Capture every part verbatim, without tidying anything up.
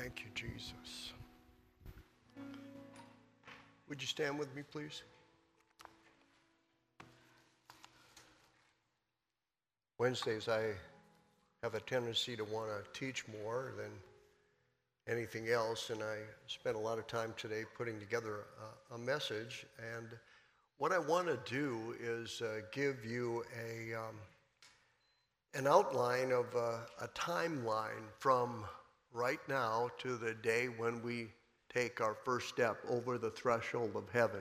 Thank you, Jesus. Would you stand with me, please? Wednesdays, I have a tendency to want to teach more than anything else, and I spent a lot of time today putting together a, a message. And what I want to do is uh, give you a um, an outline of uh, a timeline from right now to the day when we take our first step over the threshold of heaven.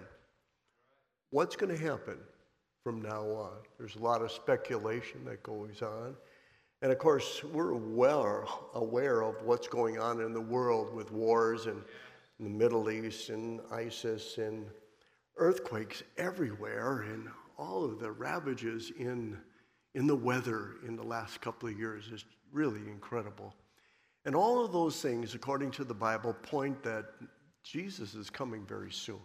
What's going to happen from now on? There's a lot of speculation that goes on. And of course, we're well aware of what's going on in the world with wars and in the Middle East and ISIS and earthquakes everywhere and all of the ravages in, in the weather in the last couple of years is really incredible. And all of those things, according to the Bible, point that Jesus is coming very soon.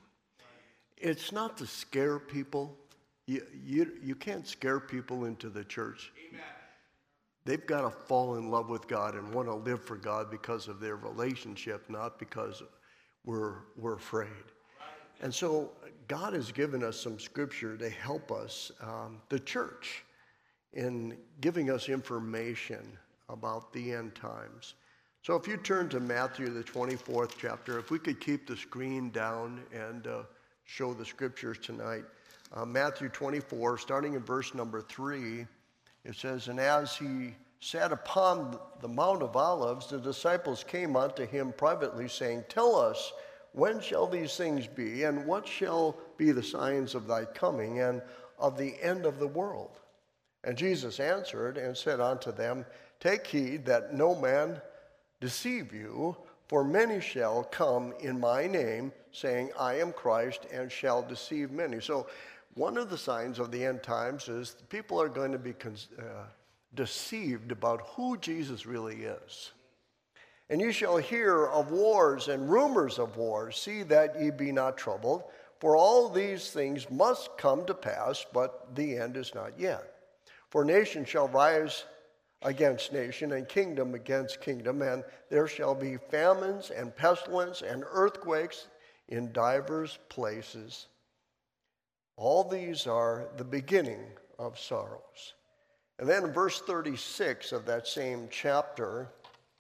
It's not to scare people. You, you, you can't scare people into the church. Amen. They've got to fall in love with God and want to live for God because of their relationship, not because we're, we're afraid. And so God has given us some scripture to help us, um, the church, in giving us information about the end times. So if you turn to Matthew, the twenty-fourth chapter, if we could keep the screen down and uh, show the scriptures tonight. Uh, Matthew twenty-four, starting in verse number three, it says, "And as he sat upon the Mount of Olives, the disciples came unto him privately, saying, Tell us, when shall these things be, and what shall be the signs of thy coming and of the end of the world? And Jesus answered and said unto them, Take heed that no man deceive you, for many shall come in my name, saying, I am Christ, and shall deceive many." So one of the signs of the end times is people are going to be uh, deceived about who Jesus really is. "And you shall hear of wars and rumors of wars. See that ye be not troubled, for all these things must come to pass, but the end is not yet. For nation shall rise against nation, and kingdom against kingdom, and there shall be famines and pestilence and earthquakes in divers places. All these are the beginning of sorrows." And then in verse thirty-six of that same chapter,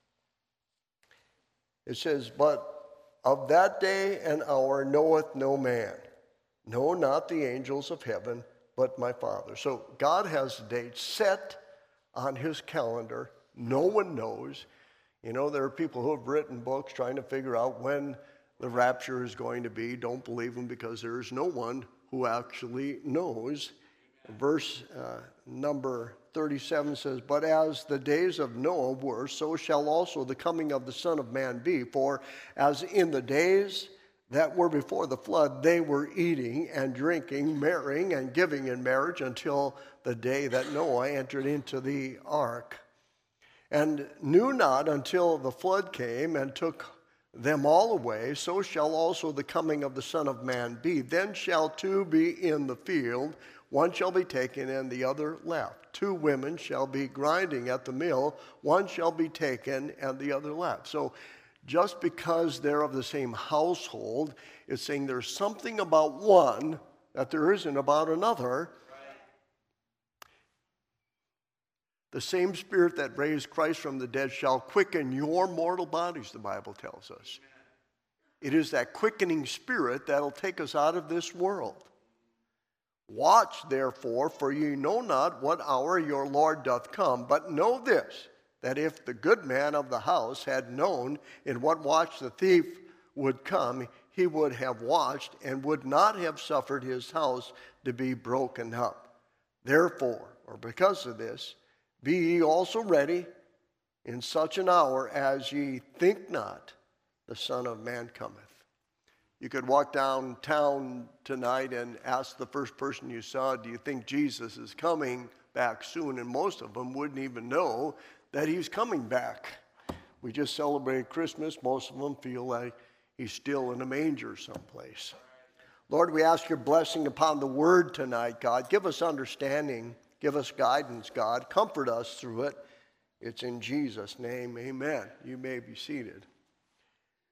it says, "But of that day and hour knoweth no man, no, not the angels of heaven, but my Father." So God has dates set on his calendar. No one knows. You know, there are people who have written books trying to figure out when the rapture is going to be. Don't believe them, because there is no one who actually knows. Verse uh, number thirty-seven says, "But as the days of Noah were, so shall also the coming of the Son of Man be. For as in the days that were before the flood, they were eating and drinking, marrying and giving in marriage until the day that Noah entered into the ark, and knew not until the flood came and took them all away. So shall also the coming of the Son of Man be. Then shall two be in the field, one shall be taken and the other left. Two women shall be grinding at the mill, one shall be taken and the other left." So just because they're of the same household, it's saying there's something about one that there isn't about another. "The same Spirit that raised Christ from the dead shall quicken your mortal bodies," the Bible tells us. It is that quickening Spirit that'll take us out of this world. "Watch therefore, for ye know not what hour your Lord doth come. But know this, that if the good man of the house had known in what watch the thief would come, he would have watched and would not have suffered his house to be broken up. Therefore," or because of this, "be ye also ready in such an hour as ye think not the Son of Man cometh." You could walk downtown tonight and ask the first person you saw, "Do you think Jesus is coming back soon?" And most of them wouldn't even know that he's coming back. We just celebrated Christmas. Most of them feel like he's still in a manger someplace. Lord, we ask your blessing upon the word tonight, God. Give us understanding. Give us guidance, God. Comfort us through it. It's in Jesus' name, amen. You may be seated.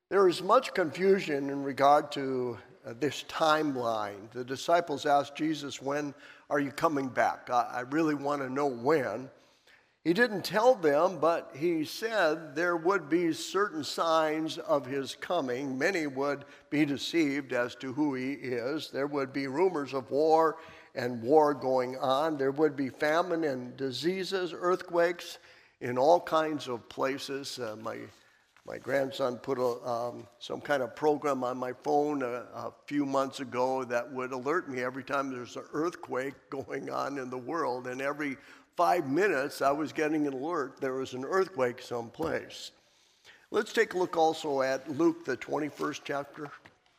There is much confusion in regard to uh, this timeline. The disciples asked Jesus, when are you coming back? I, I really want to know when. He didn't tell them, but he said there would be certain signs of his coming. Many would be deceived as to who he is. There would be rumors of war and war going on. There would be famine and diseases, earthquakes in all kinds of places. Uh, my My grandson put a, um, some kind of program on my phone a, a few months ago that would alert me every time there's an earthquake going on in the world. And every five minutes, I was getting an alert there was an earthquake someplace. Let's take a look also at Luke, the twenty-first chapter.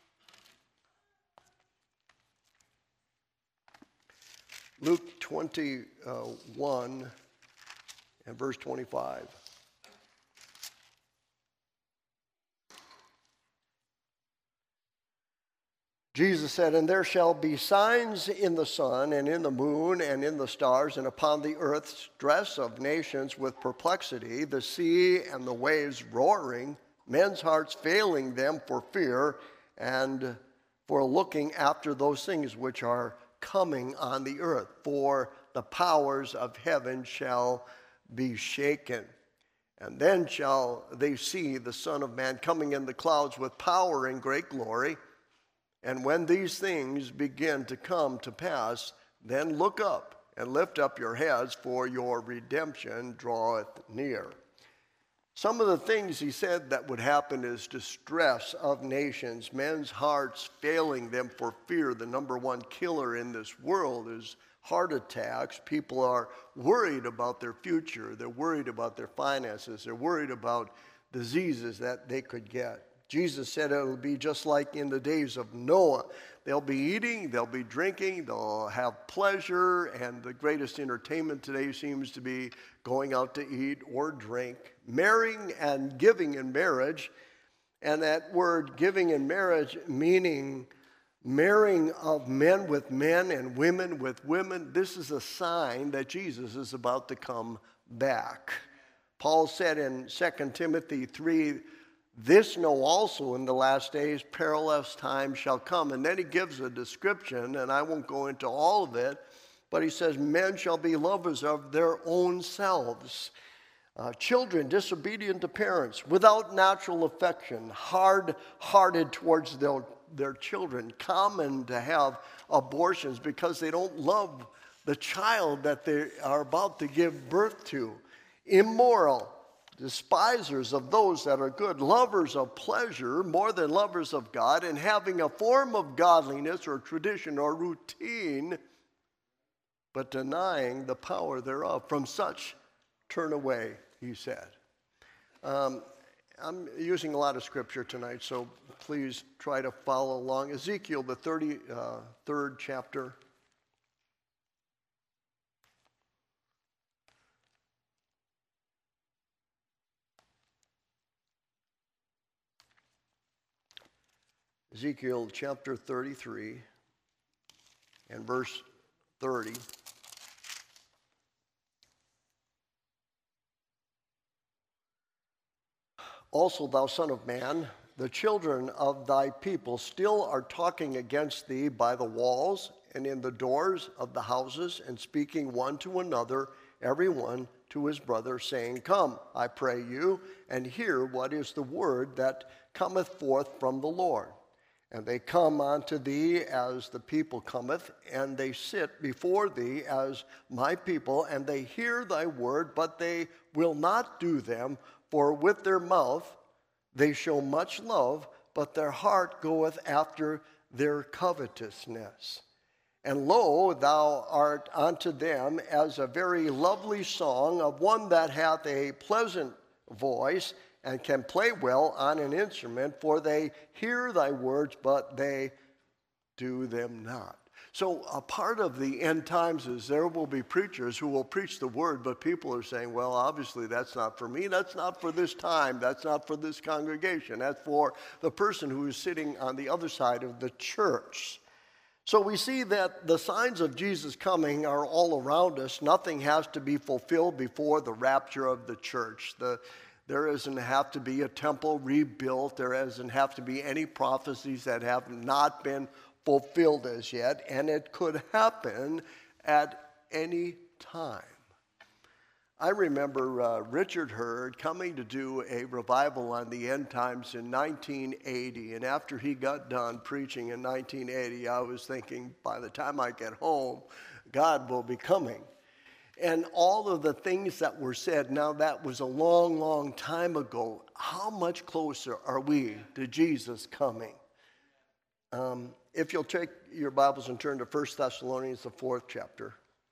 Luke twenty-one and verse twenty-five. Jesus said, and there shall be signs in the sun and in the moon and in the stars and upon the earth, stress of nations with perplexity, the sea and the waves roaring, men's hearts failing them for fear and for looking after those things which are coming on the earth. For the powers of heaven shall be shaken. And then shall they see the Son of Man coming in the clouds with power and great glory. And when these things begin to come to pass, then look up and lift up your heads, for your redemption draweth near. Some of the things he said that would happen is distress of nations, men's hearts failing them for fear. The number one killer in this world is heart attacks. People are worried about their future. They're worried about their finances. They're worried about diseases that they could get. Jesus said it'll be just like in the days of Noah. They'll be eating, they'll be drinking, they'll have pleasure, and the greatest entertainment today seems to be going out to eat or drink, marrying and giving in marriage. And that word giving in marriage meaning marrying of men with men and women with women. This is a sign that Jesus is about to come back. Paul said in Second Timothy three, this know also in the last days perilous times shall come. And then he gives a description, and I won't go into all of it, but he says, men shall be lovers of their own selves, uh, children disobedient to parents, without natural affection, hard-hearted towards their, their children, common to have abortions because they don't love the child that they are about to give birth to, immoral, despisers of those that are good, lovers of pleasure more than lovers of God, and having a form of godliness or tradition or routine, but denying the power thereof. From such turn away, he said. Um, I'm using a lot of scripture tonight, so please try to follow along. Ezekiel, the thirty-third chapter. Ezekiel chapter thirty-three and verse thirty. Also, thou son of man, the children of thy people still are talking against thee by the walls and in the doors of the houses, and speaking one to another, every one to his brother, saying, come, I pray you, and hear what is the word that cometh forth from the Lord. And they come unto thee as the people cometh, and they sit before thee as my people, and they hear thy word, but they will not do them. For with their mouth they show much love, but their heart goeth after their covetousness. And lo, thou art unto them as a very lovely song of one that hath a pleasant voice, and can play well on an instrument, for they hear thy words, but they do them not. So a part of the end times is there will be preachers who will preach the word, but people are saying, well, obviously that's not for me. That's not for this time. That's not for this congregation. That's for the person who is sitting on the other side of the church. So we see that the signs of Jesus coming are all around us. Nothing has to be fulfilled before the rapture of the church. The There doesn't have to be a temple rebuilt. There doesn't have to be any prophecies that have not been fulfilled as yet. And it could happen at any time. I remember uh, Richard Hurd coming to do a revival on the end times in nineteen eighty. And after he got done preaching in nineteen eighty, I was thinking, by the time I get home, God will be coming. And all of the things that were said, now that was a long, long time ago. How much closer are we to Jesus coming? Um, if you'll take your Bibles and turn to First Thessalonians, the fourth chapter.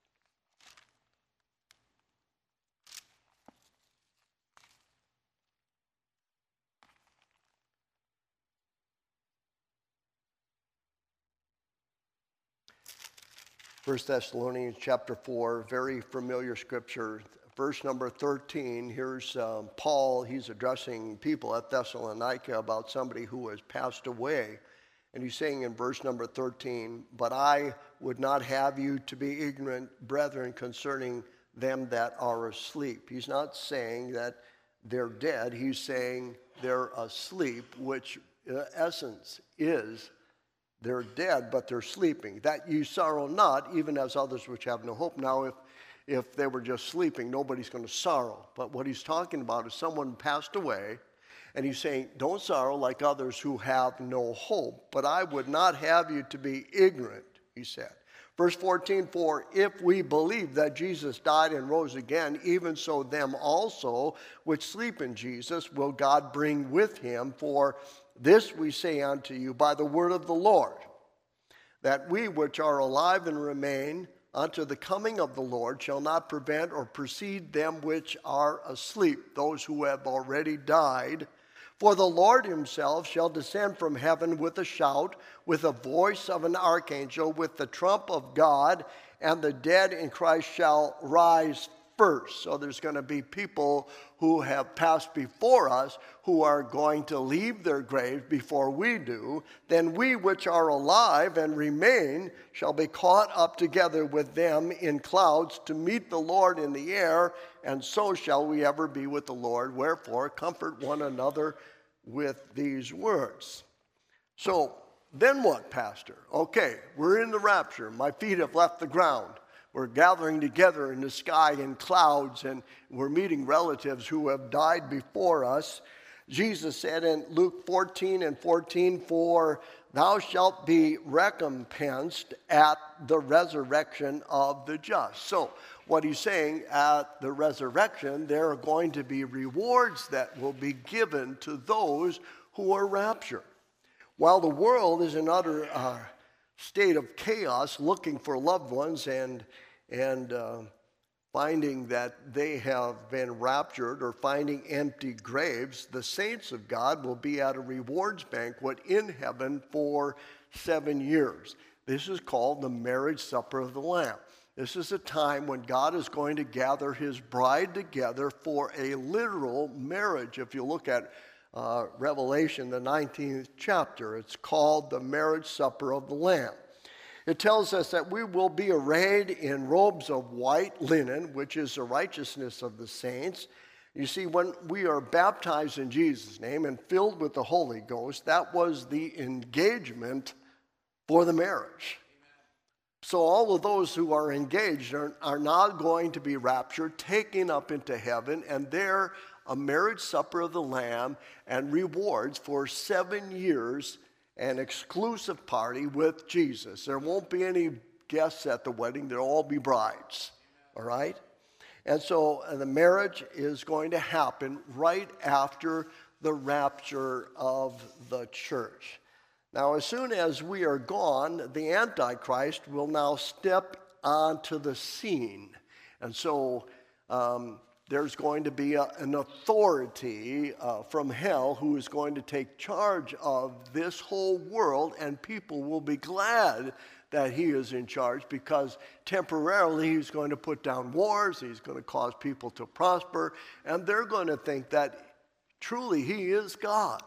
First Thessalonians chapter four, very familiar scripture. Verse number thirteen, here's um, Paul. He's addressing people at Thessalonica about somebody who has passed away. And he's saying in verse number thirteen, "But I would not have you to be ignorant, brethren, concerning them that are asleep." He's not saying that they're dead. He's saying they're asleep, which in essence is they're dead, but they're sleeping. "That ye sorrow not, even as others which have no hope." Now, if, if they were just sleeping, nobody's going to sorrow. But what he's talking about is someone passed away, and he's saying, don't sorrow like others who have no hope. "But I would not have you to be ignorant," he said. Verse fourteen, "For if we believe that Jesus died and rose again, even so them also which sleep in Jesus will God bring with him. For this we say unto you by the word of the Lord, that we which are alive and remain unto the coming of the Lord shall not prevent or precede them which are asleep," those who have already died. "For the Lord himself shall descend from heaven with a shout, with the voice of an archangel, with the trump of God, and the dead in Christ shall rise first." So there's going to be people who have passed before us who are going to leave their graves before we do. "Then we which are alive and remain shall be caught up together with them in clouds to meet the Lord in the air, and so shall we ever be with the Lord. Wherefore, comfort one another with these words." So then what, Pastor? Okay, we're in the rapture. My feet have left the ground. We're gathering together in the sky in clouds, and we're meeting relatives who have died before us. Jesus said in Luke fourteen and fourteen, "For thou shalt be recompensed at the resurrection of the just." So what he's saying, at the resurrection, there are going to be rewards that will be given to those who are raptured. While the world is in utter uh, state of chaos, looking for loved ones and and uh, finding that they have been raptured or finding empty graves, the saints of God will be at a rewards banquet in heaven for seven years. This is called the marriage supper of the Lamb. This is a time when God is going to gather his bride together for a literal marriage. If you look at uh, Revelation, the nineteenth chapter, it's called the marriage supper of the Lamb. It tells us that we will be arrayed in robes of white linen, which is the righteousness of the saints. You see, when we are baptized in Jesus' name and filled with the Holy Ghost, that was the engagement for the marriage. So all of those who are engaged are, are not going to be raptured, taken up into heaven, and there a marriage supper of the Lamb and rewards for seven years, an exclusive party with Jesus. There won't be any guests at the wedding. They'll all be brides, all right? And so uh, the marriage is going to happen right after the rapture of the church. Now, as soon as we are gone, the Antichrist will now step onto the scene. And so um, there's going to be a, an authority uh, from hell who is going to take charge of this whole world, and people will be glad that he is in charge, because temporarily he's going to put down wars, he's going to cause people to prosper, and they're going to think that truly he is God.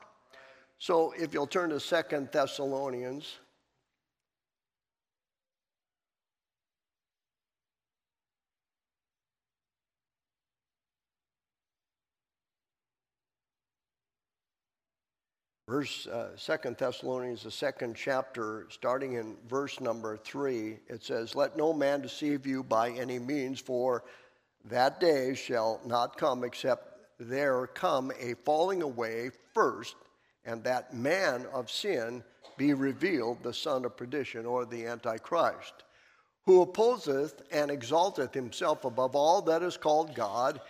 So if you'll turn to Second Thessalonians. Verse uh, Second Thessalonians, the second chapter, starting in verse number three, it says, "Let no man deceive you by any means, for that day shall not come except there come a falling away first, and that man of sin be revealed, the son of perdition," or the Antichrist, "who opposeth and exalteth himself above all that is called God,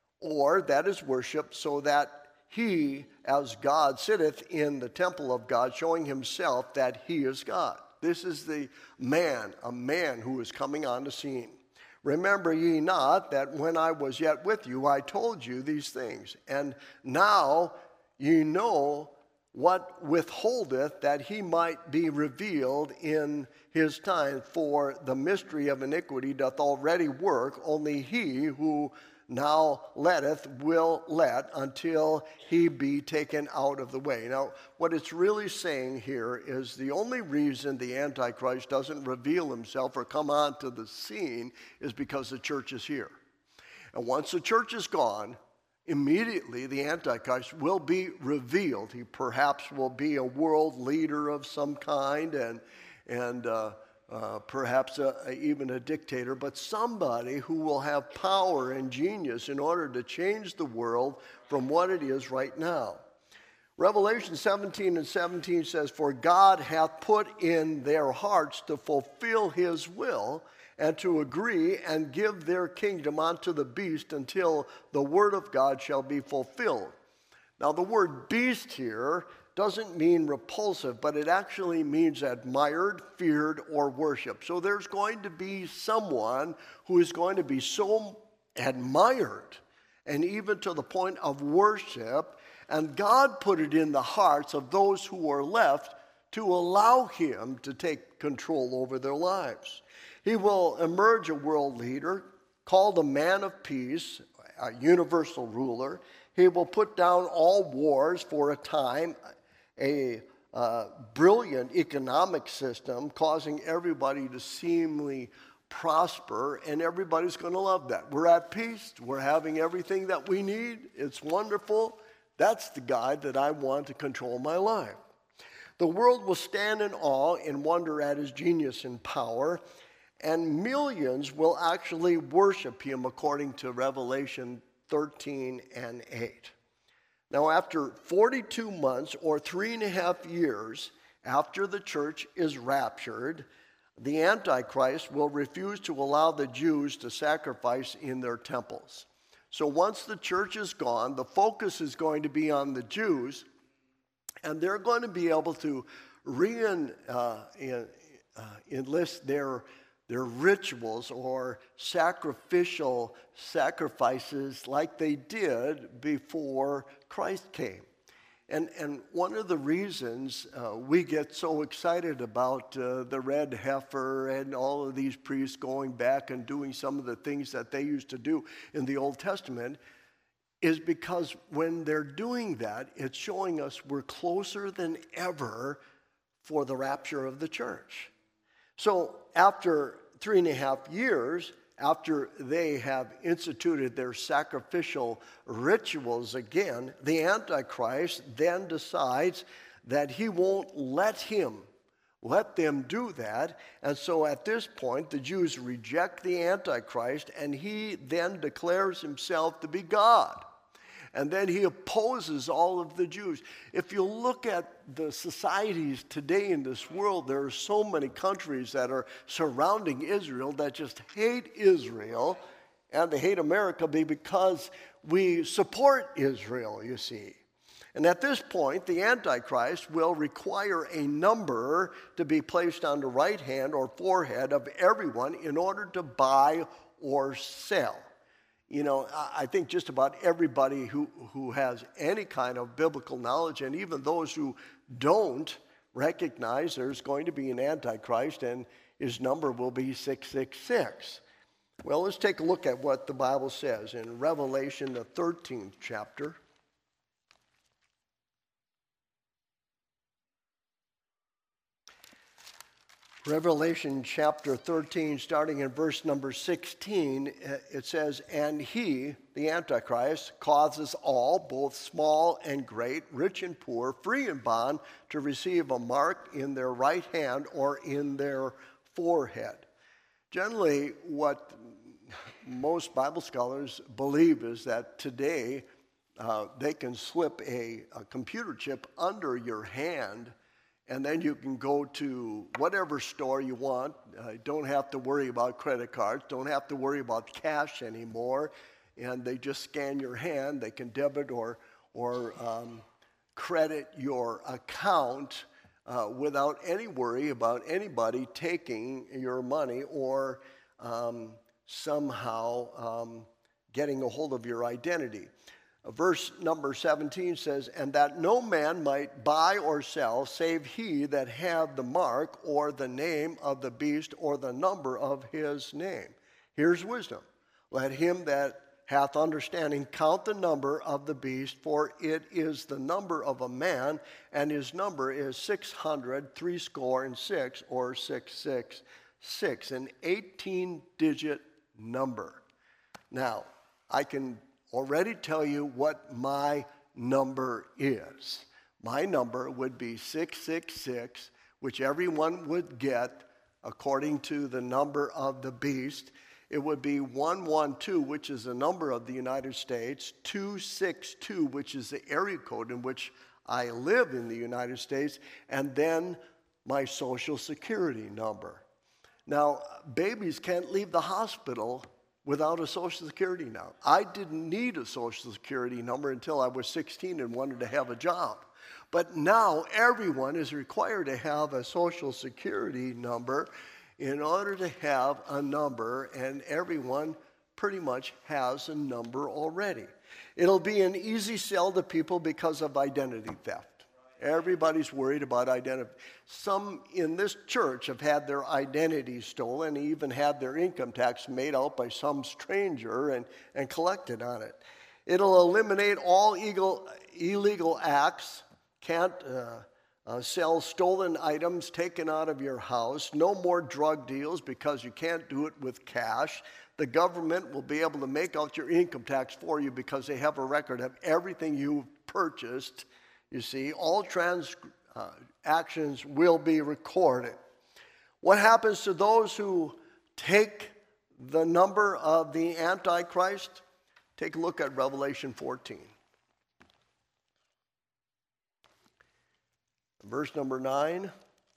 or that is worshipped, so that he, as God, sitteth in the temple of God, showing himself that he is God." This is the man, a man who is coming on the scene. "Remember ye not that when I was yet with you, I told you these things? And now ye know what withholdeth, that he might be revealed in his time. For the mystery of iniquity doth already work, only he who now letteth will let until he be taken out of the way." Now, what it's really saying here is the only reason the Antichrist doesn't reveal himself or come onto the scene is because the church is here. And once the church is gone, immediately the Antichrist will be revealed. He perhaps will be a world leader of some kind, and and uh, uh, perhaps a, a, even a dictator, but somebody who will have power and genius in order to change the world from what it is right now. Revelation seventeen and seventeen says, "For God hath put in their hearts to fulfill his will, and to agree and give their kingdom unto the beast until the word of God shall be fulfilled." Now, the word beast here doesn't mean repulsive, but it actually means admired, feared, or worshiped. So there's going to be someone who is going to be so admired, and even to the point of worship, and God put it in the hearts of those who are left to allow him to take control over their lives. He will emerge a world leader called a man of peace, a universal ruler. He will put down all wars for a time, a uh, brilliant economic system causing everybody to seemingly prosper, and everybody's going to love that. We're at peace. We're having everything that we need. It's wonderful. That's the guy that I want to control my life. The world will stand in awe and wonder at his genius and power, and millions will actually worship him according to Revelation thirteen and eight. Now, after forty-two months or three and a half years after the church is raptured, the Antichrist will refuse to allow the Jews to sacrifice in their temples. So once the church is gone, the focus is going to be on the Jews, and they're going to be able to re uh, in, uh, enlist their their rituals or sacrificial sacrifices like they did before Christ came. And, and one of the reasons uh, we get so excited about uh, the red heifer and all of these priests going back and doing some of the things that they used to do in the Old Testament is because when they're doing that, it's showing us we're closer than ever for the rapture of the church. So after three and a half years, after they have instituted their sacrificial rituals again, the Antichrist then decides that he won't let him, let them do that. And so at this point, the Jews reject the Antichrist, and he then declares himself to be God. And then he opposes all of the Jews. If you look at the societies today in this world, there are so many countries that are surrounding Israel that just hate Israel, and they hate America because we support Israel, you see. And at this point, the Antichrist will require a number to be placed on the right hand or forehead of everyone in order to buy or sell. You know, I think just about everybody who, who has any kind of biblical knowledge, and even those who don't, recognize there's going to be an Antichrist, and his number will be six six six. Well, let's take a look at what the Bible says in Revelation, the thirteenth chapter. Revelation chapter thirteen, starting in verse number sixteen, it says, "And he, the Antichrist, causes all, both small and great, rich and poor, free and bond, to receive a mark in their right hand or in their forehead." Generally, what most Bible scholars believe is that today uh, they can slip a, a computer chip under your hand, and then you can go to whatever store you want. Uh, don't have to worry about credit cards. Don't have to worry about cash anymore. And they just scan your hand. They can debit or, or um, credit your account uh, without any worry about anybody taking your money or um, somehow um, getting a hold of your identity. Verse number seventeen says, "And that no man might buy or sell, save he that had the mark or the name of the beast or the number of his name." Here's wisdom. "Let him that hath understanding count the number of the beast, for it is the number of a man, and his number is six hundred threescore and six, or six six six, an eighteen-digit number." Now, I can already tell you what my number is. My number would be six six six, which everyone would get according to the number of the beast. It would be one one two, which is the number of the United States, two six two, which is the area code in which I live in the United States, and then my Social Security number. Now, babies can't leave the hospital without a Social Security number. I didn't need a Social Security number until I was sixteen and wanted to have a job. But now everyone is required to have a Social Security number in order to have a number, and everyone pretty much has a number already. It'll be an easy sell to people because of identity theft. Everybody's worried about identity. Some in this church have had their identity stolen, and even had their income tax made out by some stranger and, and collected on it. It'll eliminate all illegal, illegal acts. Can't uh, uh, sell stolen items taken out of your house. No more drug deals because you can't do it with cash. The government will be able to make out your income tax for you because they have a record of everything you've purchased. You see, all transactions will be recorded. What happens to those who take the number of the Antichrist? Take a look at Revelation fourteen. Verse number nine.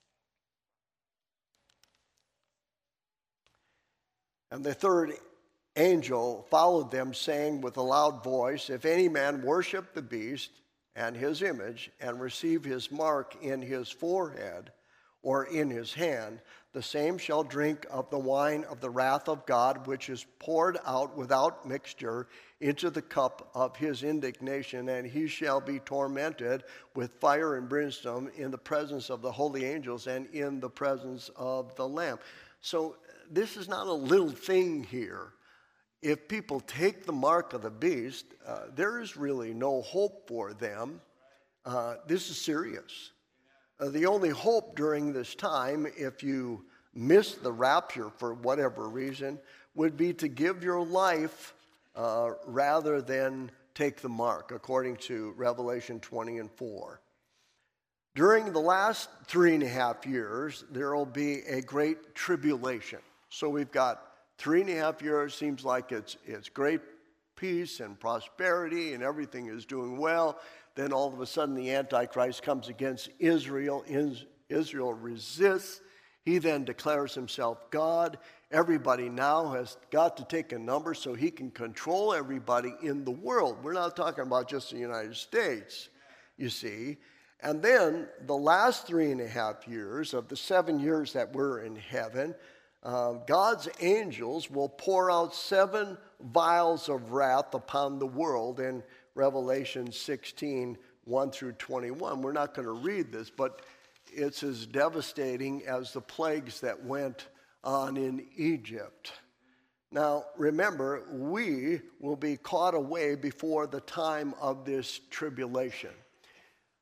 "And the third angel followed them, saying with a loud voice, If any man worship the beast and his image, and receive his mark in his forehead or in his hand, the same shall drink of the wine of the wrath of God, which is poured out without mixture into the cup of his indignation, and he shall be tormented with fire and brimstone in the presence of the holy angels and in the presence of the Lamb." So this is not a little thing here. If people take the mark of the beast, uh, there is really no hope for them. Uh, this is serious. Uh, the only hope during this time, if you miss the rapture for whatever reason, would be to give your life uh, rather than take the mark, according to Revelation twenty and four. During the last three and a half years, there will be a great tribulation. So we've got Three and a half years seems like it's it's great peace and prosperity and everything is doing well. Then all of a sudden the Antichrist comes against Israel. Israel resists. He then declares himself God. Everybody now has got to take a number so he can control everybody in the world. We're not talking about just the United States, you see. And then the last three and a half years of the seven years that we're in heaven, Uh, God's angels will pour out seven vials of wrath upon the world in Revelation sixteen, one through twenty-one. We're not going to read this, but it's as devastating as the plagues that went on in Egypt. Now, remember, we will be caught away before the time of this tribulation.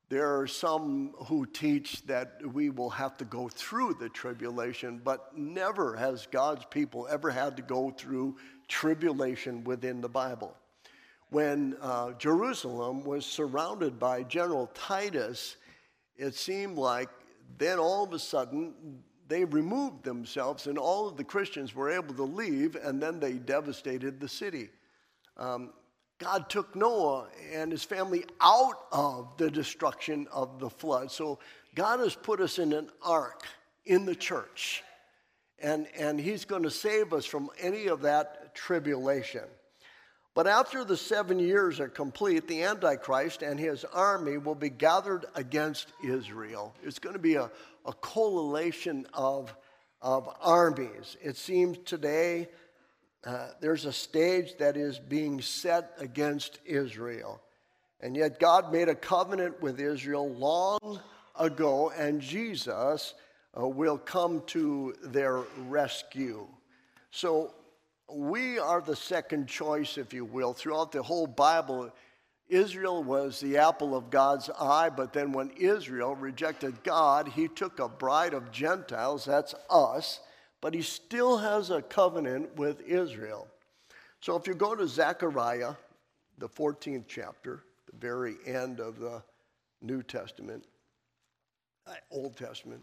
There are some who teach that we will have to go through the tribulation, but never has God's people ever had to go through tribulation within the Bible. When uh, Jerusalem was surrounded by General Titus, it seemed like then all of a sudden they removed themselves and all of the Christians were able to leave, and then they devastated the city. Um, God took Noah and his family out of the destruction of the flood. So God has put us in an ark in the church, and, and he's going to save us from any of that tribulation. But after the seven years are complete, the Antichrist and his army will be gathered against Israel. It's going to be a, a coalition of, of armies. It seems today uh, there's a stage that is being set against Israel. And yet God made a covenant with Israel long ago, and Jesus uh, will come to their rescue. So we are the second choice, if you will. Throughout the whole Bible, Israel was the apple of God's eye, but then when Israel rejected God, he took a bride of Gentiles, that's us, but he still has a covenant with Israel. So if you go to Zechariah, the fourteenth chapter, the very end of the New Testament, Old Testament,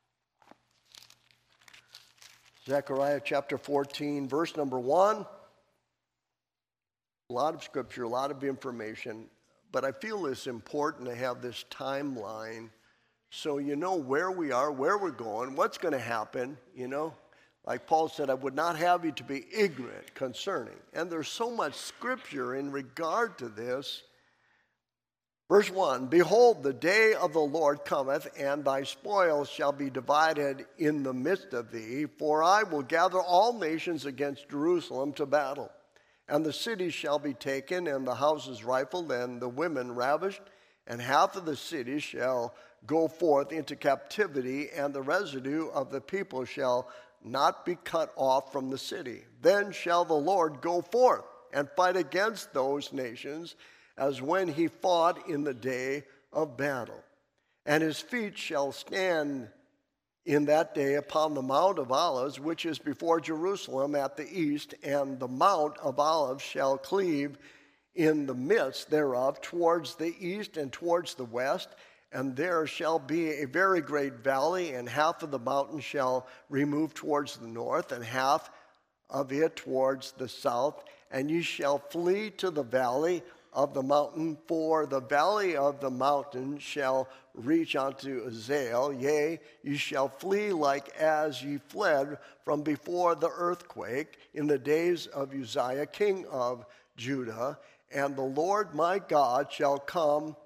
Zechariah chapter fourteen, verse number one. A lot of scripture, a lot of information, but I feel it's important to have this timeline so you know where we are, where we're going, what's going to happen, you know. Like Paul said, I would not have you to be ignorant concerning. And there's so much scripture in regard to this. Verse one, behold, the day of the Lord cometh, and thy spoils shall be divided in the midst of thee. For I will gather all nations against Jerusalem to battle. And the cities shall be taken, and the houses rifled, and the women ravished. And half of the cities shall go forth into captivity, and the residue of the people shall not be cut off from the city. Then shall the Lord go forth and fight against those nations, as when he fought in the day of battle. And his feet shall stand in that day upon the Mount of Olives, which is before Jerusalem at the east, and the Mount of Olives shall cleave in the midst thereof towards the east and towards the west, and there shall be a very great valley, and half of the mountain shall remove towards the north, and half of it towards the south, and ye shall flee to the valley of the mountain, for the valley of the mountain shall reach unto Azael. Yea, ye shall flee like as ye fled from before the earthquake in the days of Uzziah, king of Judah. And the Lord my God shall come,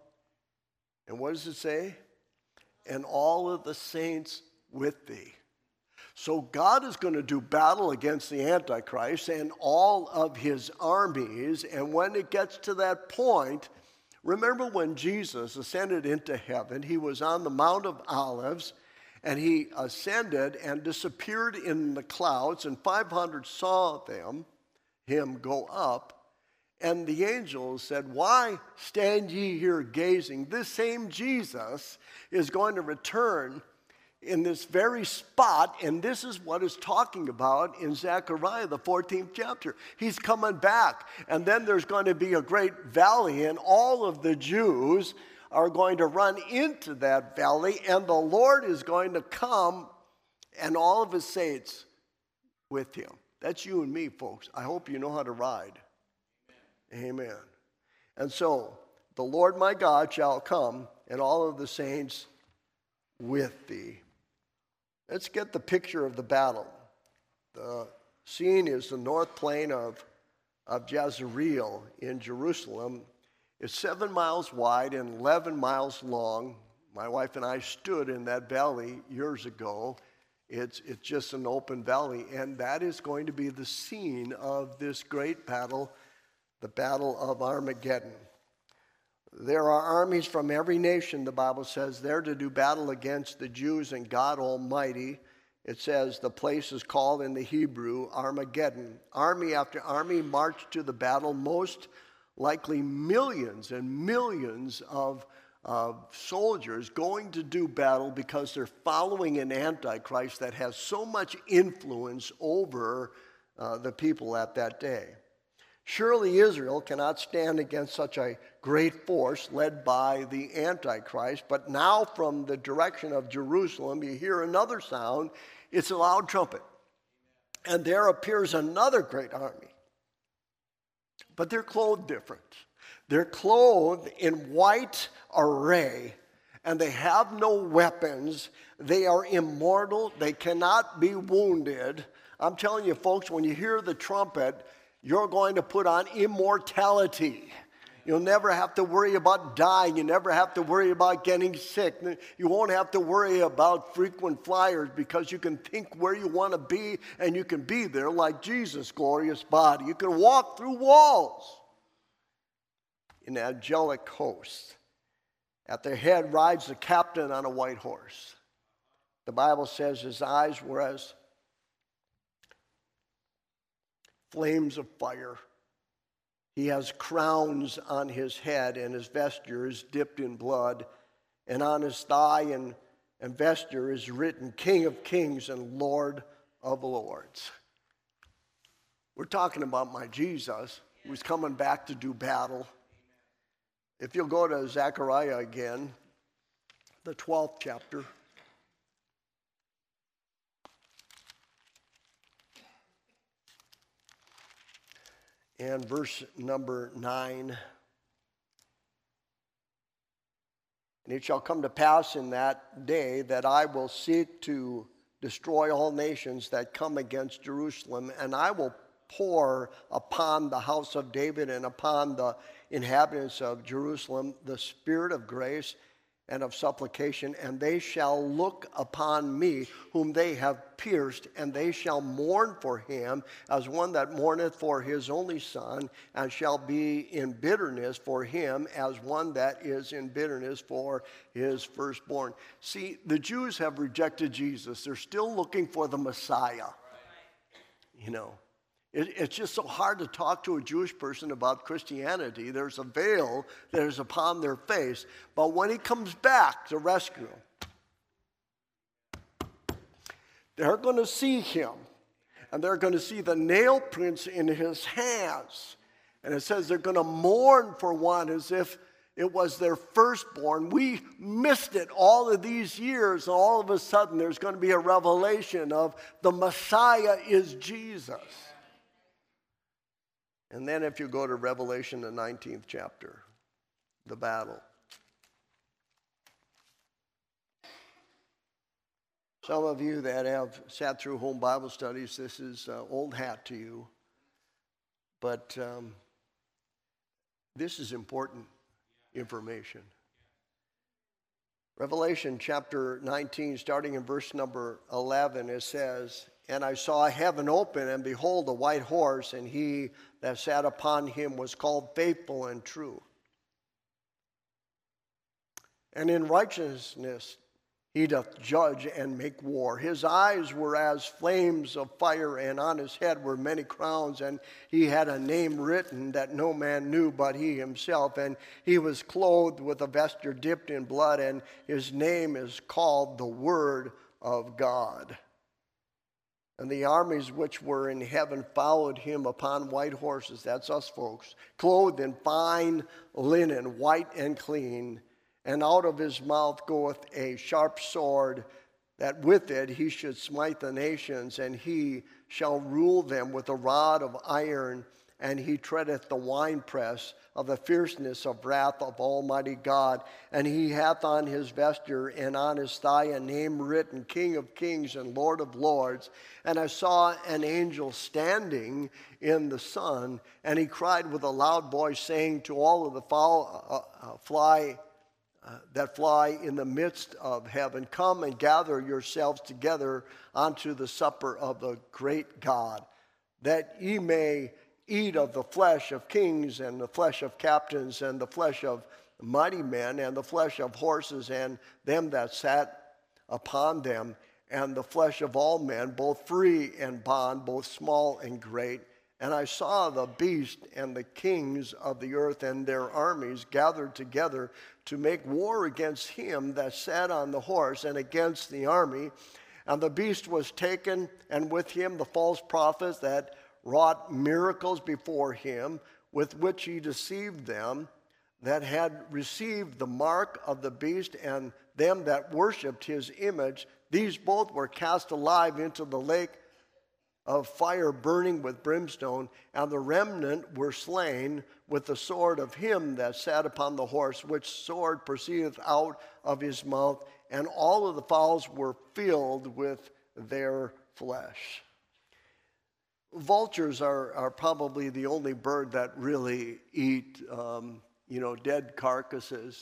and what does it say? And all of the saints with thee. So God is going to do battle against the Antichrist and all of his armies. And when it gets to that point, remember when Jesus ascended into heaven, he was on the Mount of Olives, and he ascended and disappeared in the clouds, and five hundred saw them, him go up. And the angels said, why stand ye here gazing? This same Jesus is going to return in this very spot, and this is what it's talking about in Zechariah, the fourteenth chapter. He's coming back, and then there's going to be a great valley, and all of the Jews are going to run into that valley, and the Lord is going to come, and all of his saints with him. That's you and me, folks. I hope you know how to ride. Amen. And so, the Lord my God shall come, and all of the saints with thee. Let's get the picture of the battle. The scene is the north plain of, of Jezreel in Jerusalem. It's seven miles wide and eleven miles long. My wife and I stood in that valley years ago. It's, it's just an open valley, and that is going to be the scene of this great battle, the Battle of Armageddon. There are armies from every nation, the Bible says, there to do battle against the Jews and God Almighty. It says the place is called in the Hebrew Armageddon. Army after army marched to the battle, most likely millions and millions of, of soldiers going to do battle because they're following an antichrist that has so much influence over uh, the people at that day. Surely Israel cannot stand against such a great force led by the Antichrist, but now from the direction of Jerusalem you hear another sound. It's a loud trumpet. And there appears another great army. But they're clothed different. They're clothed in white array, and they have no weapons. They are immortal. They cannot be wounded. I'm telling you, folks, when you hear the trumpet, you're going to put on immortality. You'll never have to worry about dying. You never have to worry about getting sick. You won't have to worry about frequent flyers because you can think where you want to be and you can be there like Jesus' glorious body. You can walk through walls in angelic host. At their head rides the captain on a white horse. The Bible says his eyes were as flames of fire. He has crowns on his head, and his vesture is dipped in blood. And on his thigh and, and vesture is written, King of Kings and Lord of Lords. We're talking about my Jesus, who's coming back to do battle. If you'll go to Zechariah again, the twelfth chapter. And verse number nine. And it shall come to pass in that day that I will seek to destroy all nations that come against Jerusalem, and I will pour upon the house of David and upon the inhabitants of Jerusalem the spirit of grace and of supplication, and they shall look upon me whom they have pierced, and they shall mourn for him as one that mourneth for his only son, and shall be in bitterness for him as one that is in bitterness for his firstborn. See, the Jews have rejected Jesus. They're still looking for the Messiah. You know, it, it's just so hard to talk to a Jewish person about Christianity. There's a veil that is upon their face. But when he comes back to rescue them, they're going to see him. And they're going to see the nail prints in his hands. And it says they're going to mourn for one as if it was their firstborn. We missed it all of these years. And all of a sudden there's going to be a revelation of the Messiah is Jesus. And then if you go to Revelation, the nineteenth chapter, the battle. Some of you that have sat through home Bible studies, this is uh, old hat to you. But um, this is important information. Revelation chapter nineteen, starting in verse number eleven, it says, And I saw heaven open, and behold, a white horse, and he that sat upon him was called Faithful and True. And in righteousness he doth judge and make war. His eyes were as flames of fire, and on his head were many crowns, and he had a name written that no man knew but he himself. And he was clothed with a vesture dipped in blood, and his name is called the Word of God. And the armies which were in heaven followed him upon white horses. That's us, folks. Clothed in fine linen, white and clean. And out of his mouth goeth a sharp sword, that with it he should smite the nations, and he shall rule them with a rod of iron, and he treadeth the winepress of the fierceness of wrath of Almighty God. And he hath on his vesture and on his thigh a name written, King of Kings and Lord of Lords. And I saw an angel standing in the sun, and he cried with a loud voice, saying to all of the fowl, uh, uh, fly uh, that fly in the midst of heaven, Come and gather yourselves together unto the supper of the great God, that ye may eat of the flesh of kings, and the flesh of captains, and the flesh of mighty men, and the flesh of horses, and them that sat upon them, and the flesh of all men, both free and bond, both small and great. And I saw the beast and the kings of the earth and their armies gathered together to make war against him that sat on the horse and against the army. And the beast was taken, and with him the false prophets that wrought miracles before him, with which he deceived them that had received the mark of the beast and them that worshipped his image. These both were cast alive into the lake of fire burning with brimstone, and the remnant were slain with the sword of him that sat upon the horse, which sword proceedeth out of his mouth, and all of the fowls were filled with their flesh. Vultures are, are probably the only bird that really eat, um, you know, dead carcasses.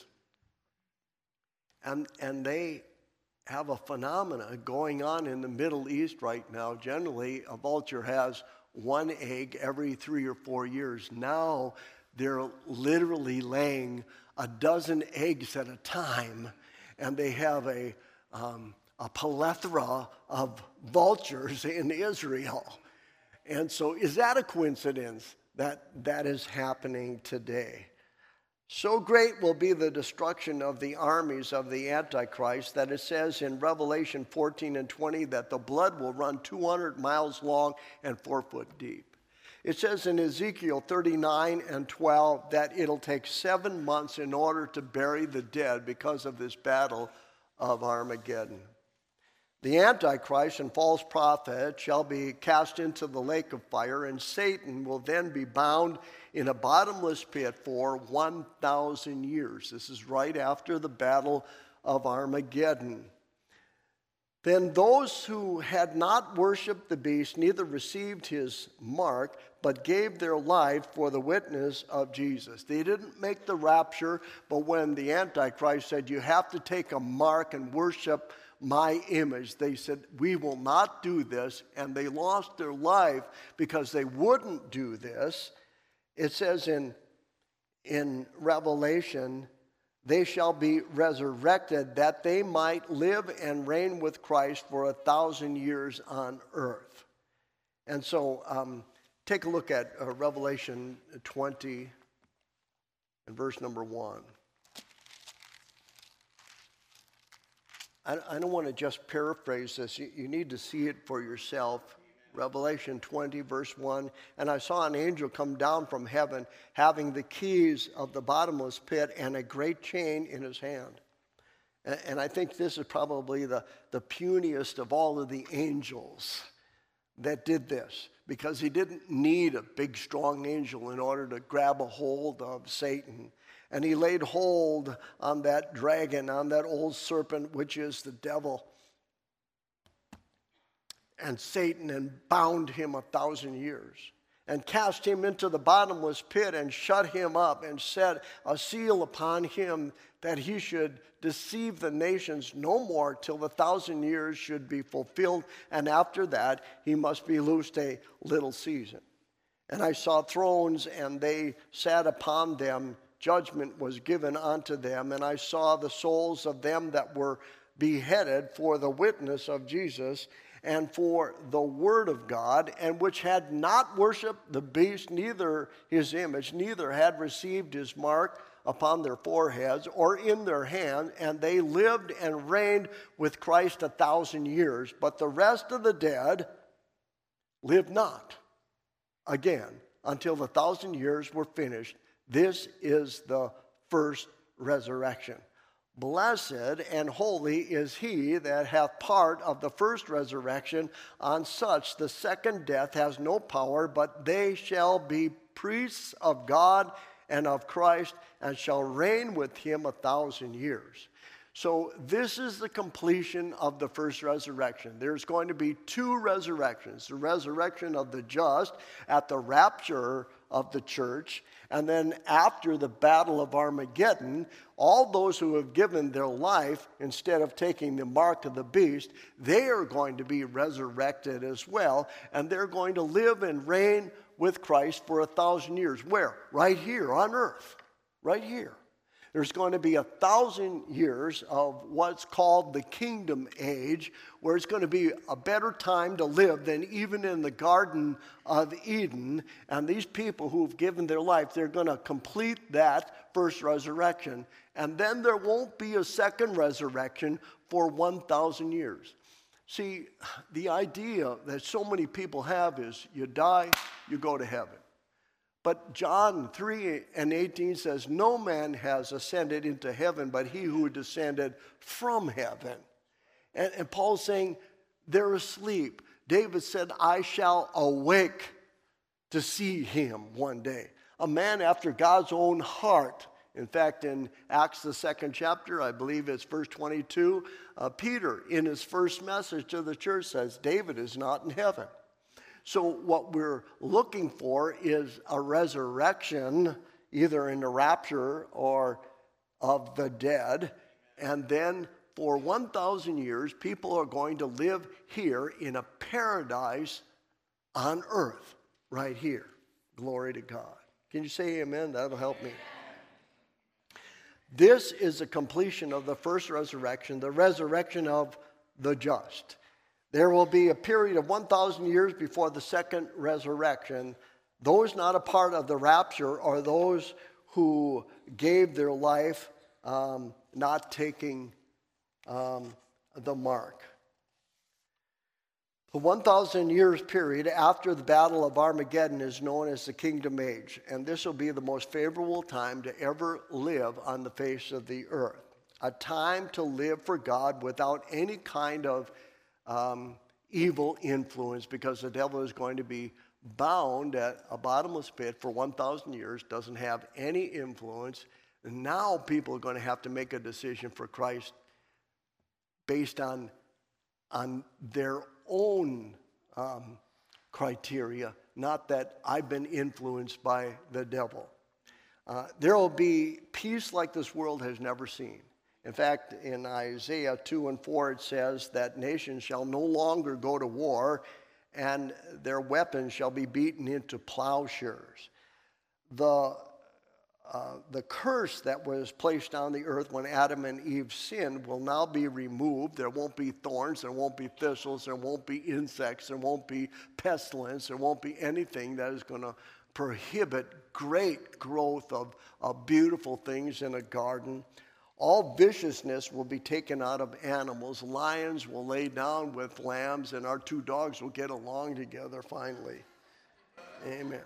And, and they have a phenomena going on in the Middle East right now. Generally, a vulture has one egg every three or four years. Now, they're literally laying a dozen eggs at a time, and they have a, um, a plethora of vultures in Israel. And so is that a coincidence that that is happening today? So great will be the destruction of the armies of the Antichrist that it says in Revelation fourteen and twenty that the blood will run two hundred miles long and four foot deep. It says in Ezekiel thirty-nine and twelve that it'll take seven months in order to bury the dead because of this battle of Armageddon. The Antichrist and false prophet shall be cast into the lake of fire, and Satan will then be bound in a bottomless pit for one thousand years. This is right after the battle of Armageddon. Then those who had not worshipped the beast neither received his mark, but gave their life for the witness of Jesus. They didn't make the rapture, but when the Antichrist said, you have to take a mark and worship my image, they said, we will not do this, and they lost their life because they wouldn't do this. It says in, in Revelation, they shall be resurrected that they might live and reign with Christ for a thousand years on earth. And so um, take a look at uh, Revelation twenty and verse number one. I, I don't want to just paraphrase this. You, you need to see it for yourself. Revelation twenty, verse one, and I saw an angel come down from heaven, having the keys of the bottomless pit and a great chain in his hand. And, and I think this is probably the, the puniest of all of the angels that did this, because he didn't need a big, strong angel in order to grab a hold of Satan. And he laid hold on that dragon, on that old serpent, which is the devil, and Satan, and bound him a thousand years, and cast him into the bottomless pit, and shut him up, and set a seal upon him, that he should deceive the nations no more till the thousand years should be fulfilled, and after that he must be loosed a little season. And I saw thrones, and they sat upon them. Judgment was given unto them, and I saw the souls of them that were beheaded for the witness of Jesus and for the word of God, and which had not worshipped the beast, neither his image, neither had received his mark upon their foreheads or in their hand, and they lived and reigned with Christ a thousand years. But the rest of the dead lived not again until the thousand years were finished. This is the first resurrection. Blessed and holy is he that hath part of the first resurrection. On such the second death has no power, but they shall be priests of God and of Christ, and shall reign with him a thousand years. So this is the completion of the first resurrection. There's going to be two resurrections: the resurrection of the just at the rapture of the church, and then after the battle of Armageddon, all those who have given their life instead of taking the mark of the beast, they are going to be resurrected as well, and they're going to live and reign with Christ for a thousand years. Where? Right here on earth. Right here. There's going to be a thousand years of what's called the kingdom age, where it's going to be a better time to live than even in the Garden of Eden. And these people who've given their life, they're going to complete that first resurrection. And then there won't be a second resurrection for one thousand years. See, the idea that so many people have is you die, you go to heaven. But John three and eighteen says, no man has ascended into heaven but he who descended from heaven. And, and Paul's saying, they're asleep. David said, I shall awake to see him one day. A man after God's own heart. In fact, in Acts, the second chapter, I believe it's verse twenty-two, uh, Peter, in his first message to the church, says, David is not in heaven. So what we're looking for is a resurrection, either in the rapture or of the dead. And then for one thousand years, people are going to live here in a paradise on earth, right here. Glory to God. Can you say amen? That'll help me. This is the completion of the first resurrection, the resurrection of the just. There will be a period of one thousand years before the second resurrection. Those not a part of the rapture are those who gave their life um, not taking um, the mark. The one thousand years period after the Battle of Armageddon is known as the Kingdom Age, and this will be the most favorable time to ever live on the face of the earth. A time to live for God without any kind of um, evil influence, because the devil is going to be bound at a bottomless pit for one thousand years, doesn't have any influence. And now people are going to have to make a decision for Christ based on, on their own um, criteria, not that I've been influenced by the devil. Uh, there will be peace like this world has never seen. In fact, in Isaiah two and four, it says that nations shall no longer go to war, and their weapons shall be beaten into plowshares. The, uh, the curse that was placed on the earth when Adam and Eve sinned will now be removed. There won't be thorns, there won't be thistles, there won't be insects, there won't be pestilence, there won't be anything that is going to prohibit great growth of, of beautiful things in a garden. All viciousness will be taken out of animals. Lions will lay down with lambs, and our two dogs will get along together finally. Amen.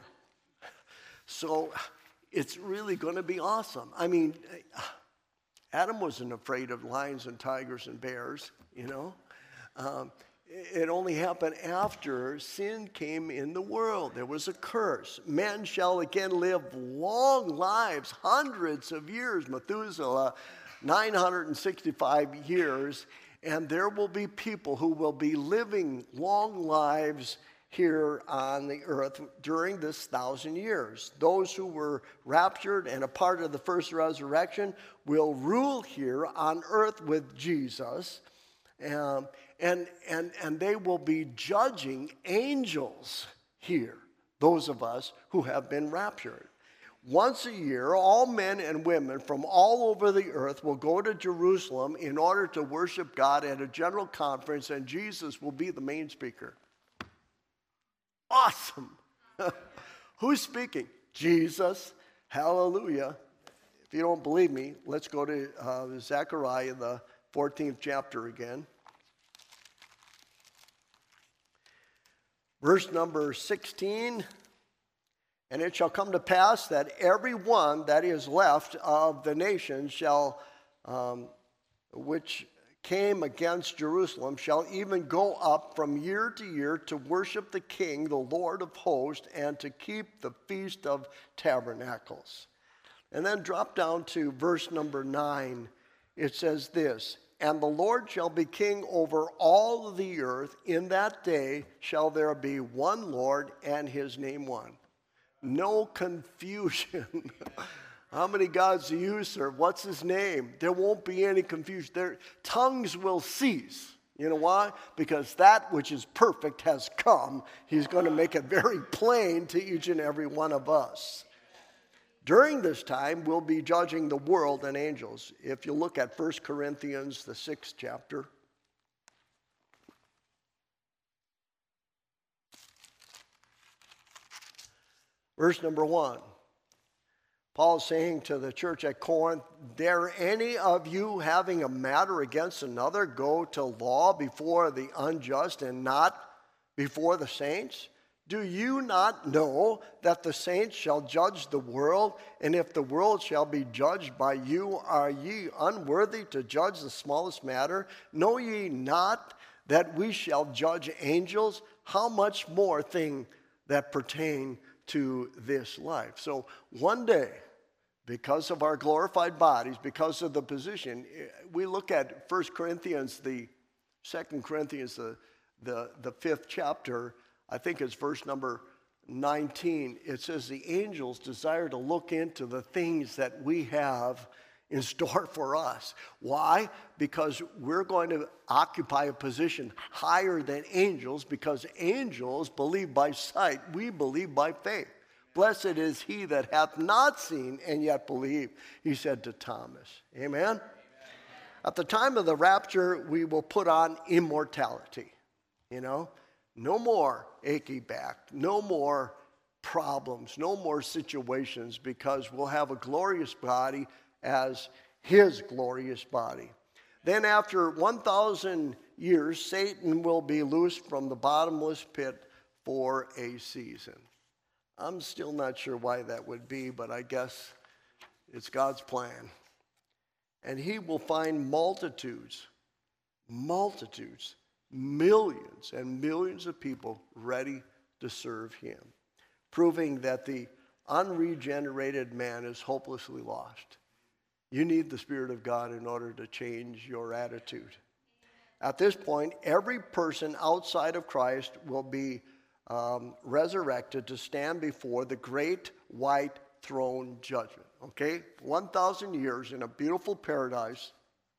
So it's really going to be awesome. I mean, Adam wasn't afraid of lions and tigers and bears, you know. Um, it only happened after sin came in the world. There was a curse. Men shall again live long lives, hundreds of years. Methuselah, nine hundred sixty-five years, and there will be people who will be living long lives here on the earth during this thousand years. Those who were raptured and a part of the first resurrection will rule here on earth with Jesus, um, and, and, and they will be judging angels here, those of us who have been raptured. Once a year, all men and women from all over the earth will go to Jerusalem in order to worship God at a general conference, and Jesus will be the main speaker. Awesome. Who's speaking? Jesus. Hallelujah. If you don't believe me, let's go to uh, Zechariah, the fourteenth chapter again. Verse number sixteen. And it shall come to pass that every one that is left of the nations shall, um, which came against Jerusalem, shall even go up from year to year to worship the King, the Lord of hosts, and to keep the Feast of Tabernacles. And then drop down to verse number nine. It says this, and the Lord shall be king over all the earth. In that day shall there be one Lord, and his name one. No confusion. How many gods do you serve? What's his name? There won't be any confusion. Their tongues will cease. You know why? Because that which is perfect has come. He's going to make it very plain to each and every one of us. during this time, we'll be judging the world and angels. If you look at First Corinthians, the sixth chapter. Verse number one. Paul's saying to the church at Corinth, dare any of you having a matter against another go to law before the unjust and not before the saints? Do you not know that the saints shall judge the world? And if the world shall be judged by you, are ye unworthy to judge the smallest matter? Know ye not that we shall judge angels? How much more thing that pertain to this life? So one day, because of our glorified bodies, because of the position, we look at First Corinthians, the Second Corinthians, the, the, the fifth chapter, I think it's verse number nineteen. It says the angels desire to look into the things that we have in store for us. Why? Because we're going to occupy a position higher than angels, because angels believe by sight, we believe by faith. Blessed is he that hath not seen and yet believe, he said to Thomas. Amen? Amen? At the time of the rapture, we will put on immortality. You know, no more achy back, no more problems, no more situations, because we'll have a glorious body as his glorious body. Then after one thousand years, Satan will be loosed from the bottomless pit for a season. I'm still not sure why that would be, but I guess it's God's plan. And he will find multitudes, multitudes, millions and millions of people ready to serve him, proving that the unregenerated man is hopelessly lost. You need the Spirit of God in order to change your attitude. At this point, every person outside of Christ will be Um, resurrected to stand before the great white throne judgment. Okay? one thousand years in a beautiful paradise.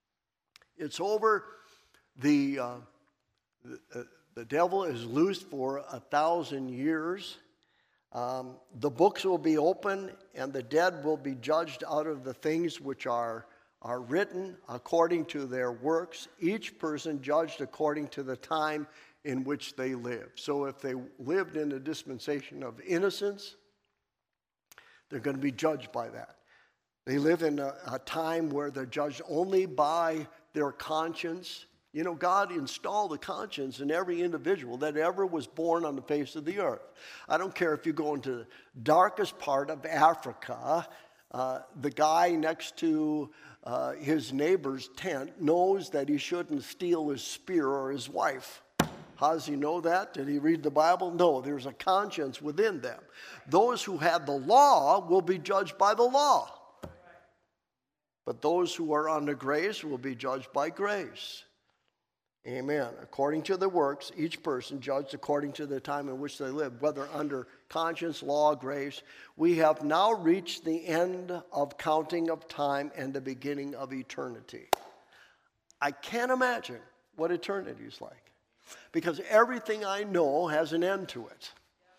It's over. The, uh, the, uh, the devil is loosed for a thousand years. Um, the books will be open, and the dead will be judged out of the things which are, are written according to their works, each person judged according to the time in which they live. So if they lived in a dispensation of innocence, they're going to be judged by that. They live in a, a time where they're judged only by their conscience. You know, God installed a conscience in every individual that ever was born on the face of the earth. I don't care if you go into the darkest part of Africa, uh, the guy next to uh, his neighbor's tent knows that he shouldn't steal his spear or his wife. How does he know that? Did he read the Bible? No, there's a conscience within them. Those who have the law will be judged by the law. But those who are under grace will be judged by grace. Amen. According to the works, each person judged according to the time in which they live, whether under conscience, law, grace. We have now reached the end of counting of time and the beginning of eternity. I can't imagine what eternity is like, because everything I know has an end to it.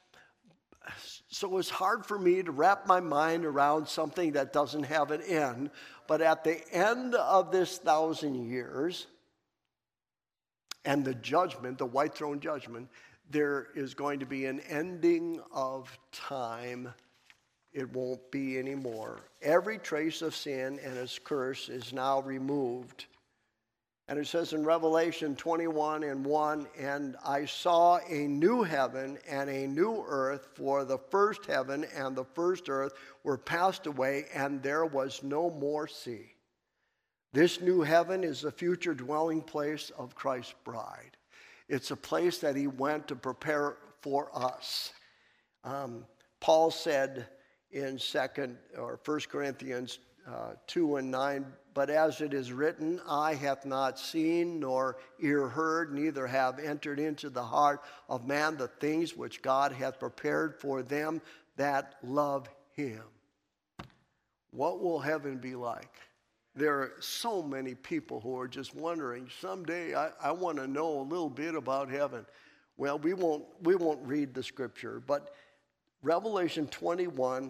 So it's hard for me to wrap my mind around something that doesn't have an end. But at the end of this thousand years and the judgment, the white throne judgment, there is going to be an ending of time. It won't be anymore. Every trace of sin and its curse is now removed. And it says in Revelation twenty-one and one, and I saw a new heaven and a new earth, for the first heaven and the first earth were passed away, and there was no more sea. This new heaven is the future dwelling place of Christ's bride. It's a place that he went to prepare for us. Um, Paul said in second or First Corinthians uh, two and nine, but as it is written, eye hath not seen, nor ear heard, neither have entered into the heart of man the things which God hath prepared for them that love him. What will heaven be like? There are so many people who are just wondering, someday I, I want to know a little bit about heaven. Well, we won't, we won't read the scripture, but Revelation twenty-one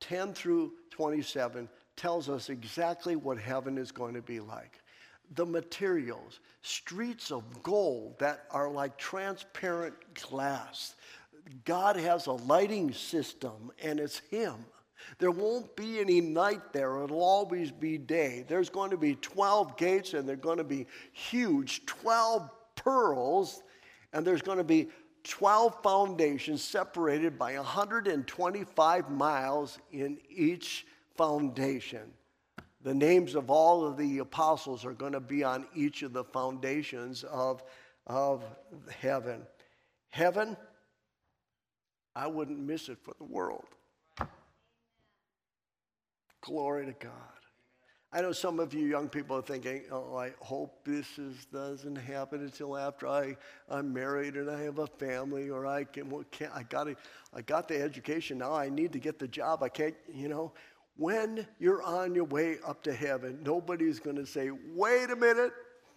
ten through twenty-seven tells us exactly what heaven is going to be like. The materials, streets of gold that are like transparent glass. God has a lighting system, and it's him. There won't be any night there. It'll always be day. There's going to be twelve gates, and they're going to be huge, twelve pearls, and there's going to be twelve foundations separated by one hundred twenty-five miles in each foundation. The names of all of the apostles are going to be on each of the foundations of, of heaven. Heaven, I wouldn't miss it for the world. Glory to God. I know some of you young people are thinking, oh, I hope this is, doesn't happen until after I, I'm married and I have a family, or I can, well, can't, I got it, I got the education, now I need to get the job. I can't, you know. When you're on your way up to heaven, nobody's going to say, wait a minute.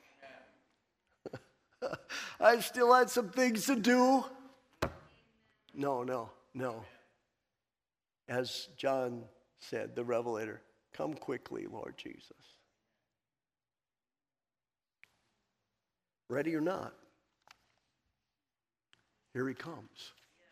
I still had some things to do. No, no, no. As John said, the Revelator, come quickly, Lord Jesus. Ready or not, here he comes.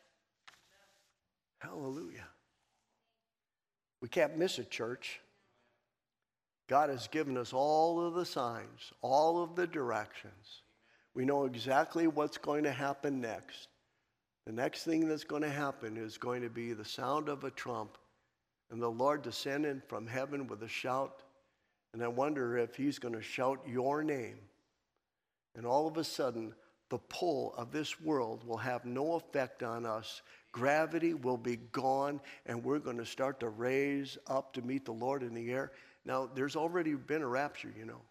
Hallelujah. We can't miss it, church. God has given us all of the signs, all of the directions. We know exactly what's going to happen next. The next thing that's going to happen is going to be the sound of a trump and the Lord descending from heaven with a shout. And I wonder if he's going to shout your name. And all of a sudden, the pull of this world will have no effect on us. Gravity will be gone, and we're going to start to raise up to meet the Lord in the air. Now, there's already been a rapture, you know.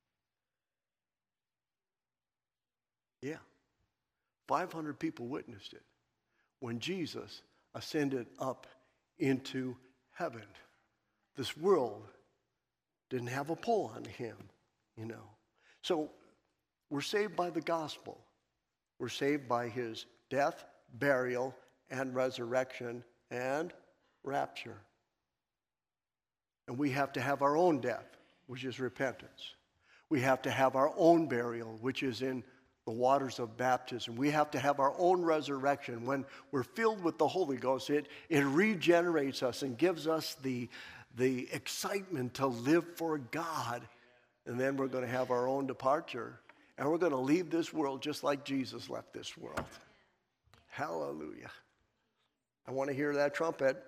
Yeah. five hundred people witnessed it when Jesus ascended up into heaven. This world didn't have a pull on him, you know. So we're saved by the gospel. We're saved by his death, burial, and resurrection and rapture. And we have to have our own death, which is repentance. We have to have our own burial, which is in the waters of baptism. We have to have our own resurrection. When we're filled with the Holy Ghost, it, it regenerates us and gives us the, the excitement to live for God. And then we're going to have our own departure. And we're going to leave this world just like Jesus left this world. Hallelujah. I want to hear that trumpet.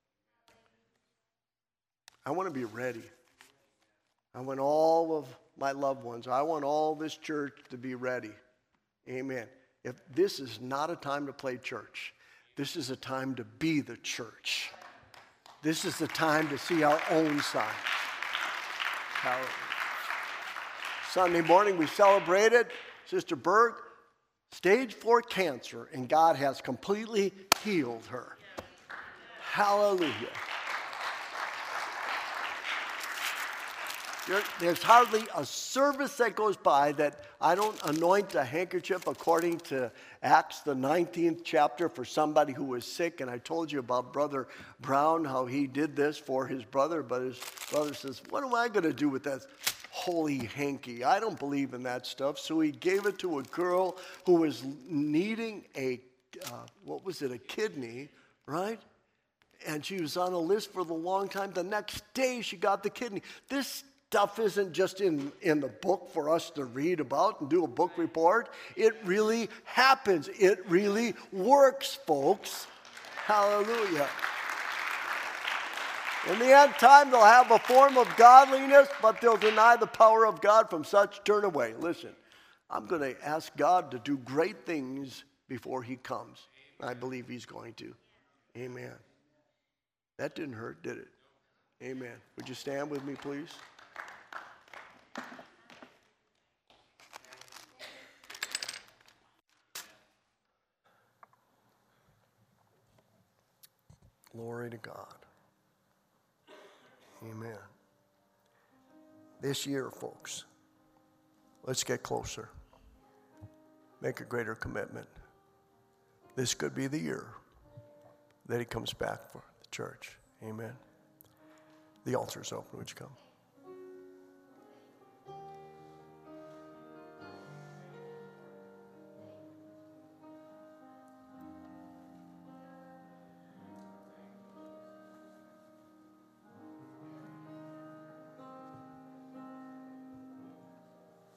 I want to be ready. I want all of my loved ones, I want all this church to be ready. Amen. If this is not a time to play church, this is a time to be the church. This is the time to see our own sign. Hallelujah. Sunday morning we celebrated Sister Berg, stage four cancer, and God has completely healed her. Hallelujah. There, there's hardly a service that goes by that I don't anoint a handkerchief according to Acts, the nineteenth chapter, for somebody who was sick. And I told you about Brother Brown, how he did this for his brother. But his brother says, what am I going to do with that holy hanky? I don't believe in that stuff. So he gave it to a girl who was needing a, uh, what was it, a kidney, right? And she was on a list for the long time. The next day she got the kidney. This stuff isn't just in, in the book for us to read about and do a book report. It really happens. It really works, folks. Hallelujah. In the end time, they'll have a form of godliness, but they'll deny the power of God. From such turn away. Listen, I'm going to ask God to do great things before he comes. I believe he's going to. Amen. That didn't hurt, did it? Amen. Would you stand with me, please? Glory to God. Amen. This year, folks, let's get closer. Make a greater commitment. This could be the year that he comes back for the church. Amen. The altar is open. Would you come?